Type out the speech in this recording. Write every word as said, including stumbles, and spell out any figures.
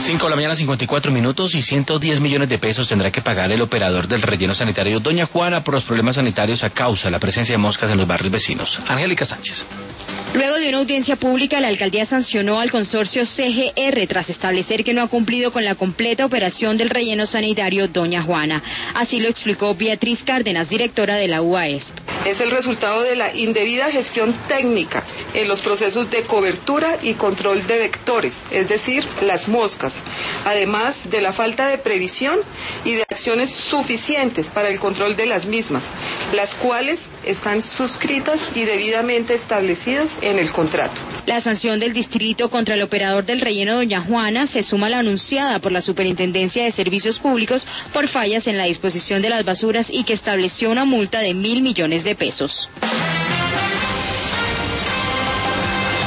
cinco de la mañana, cincuenta y cuatro minutos, y ciento diez millones de pesos tendrá que pagar el operador del relleno sanitario Doña Juana por los problemas sanitarios a causa de la presencia de moscas en los barrios vecinos. Angélica Sánchez. Luego de una audiencia pública, la alcaldía sancionó al consorcio C G R tras establecer que no ha cumplido con la completa operación del relleno sanitario Doña Juana. Así lo explicó Beatriz Cárdenas, directora de la U A E S P. Es el resultado de la indebida gestión técnica en los procesos de cobertura y control de vectores, es decir, las moscas, además de la falta de previsión y de acciones suficientes para el control de las mismas, las cuales están suscritas y debidamente establecidas en el contrato. La sanción del distrito contra el operador del relleno Doña Juana se suma a la anunciada por la Superintendencia de Servicios Públicos por fallas en la disposición de las basuras y que estableció una multa de mil millones de pesos.